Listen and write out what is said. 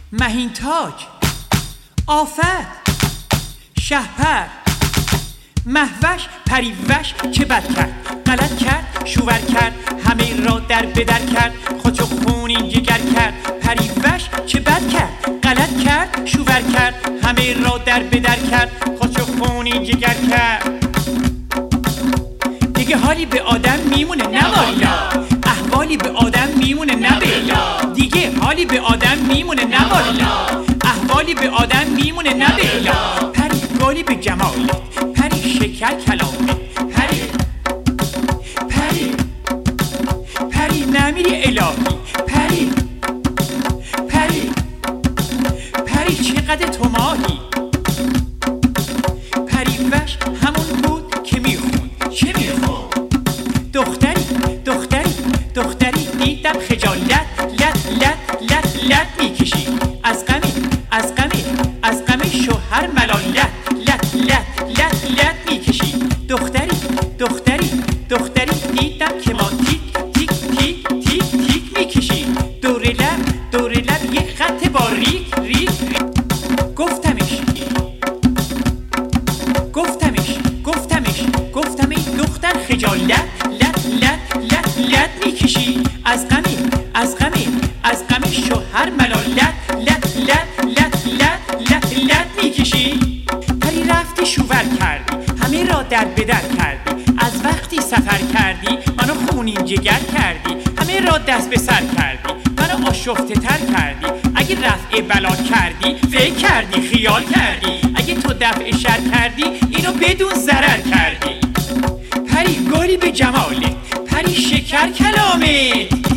مهین تاج، آفت، شهپر، مهوش، پریوش چه بد کرد، غلط کرد، شوور کرد، همه را در بدر کرد، خود خونین جگر کرد. پریوش چه بد کرد، غلط کرد، شوور کرد، همه را در بدر کرد، خود خونین جگر کرد. دیگه حالی به آدم میمونه نه والا، احوالی به آدم میمونه نه بلا. دیگه حالی به آدم میمونه نه والا، احوالی به آدم میمونه نه بلا. پری گلی به جمالت، پری شکر کلامت، پری پری پری نمیری الهی، پری پری پری چقدر تو ماهی. پریوش همون بود که میخوند، چه میخوند؟ دختری دختری دختری دیدم خجالت لط لط لط لط میکشی، از غمی از غمی از غمی شوهر ملالت لط لط لط لط میکشی. دختری دختری دختری دیدم که ما تیک تیک تیک تیک تیک میکشی، دور لب یه خط باریک ریک ریک. گفتم ای دختر خجالت لط لط لط لط میکشی، از غمی از غمی از غمی شوهر ملالت لط لط لط لط لط لط میکشی. پری رفتی شوور کردی، همه را در بدر کردی، از وقتی سفر کردی منو خونین جگر کردی، همه را دست به سر کردی، منو آشفته تر کردی. اگه رفع بلا کردی فکر کردی خیال کردی، اگه تو دفع شر کردی اینو بدون ضرر کردی. پری گلی به جمالت، پری شکر کلامت.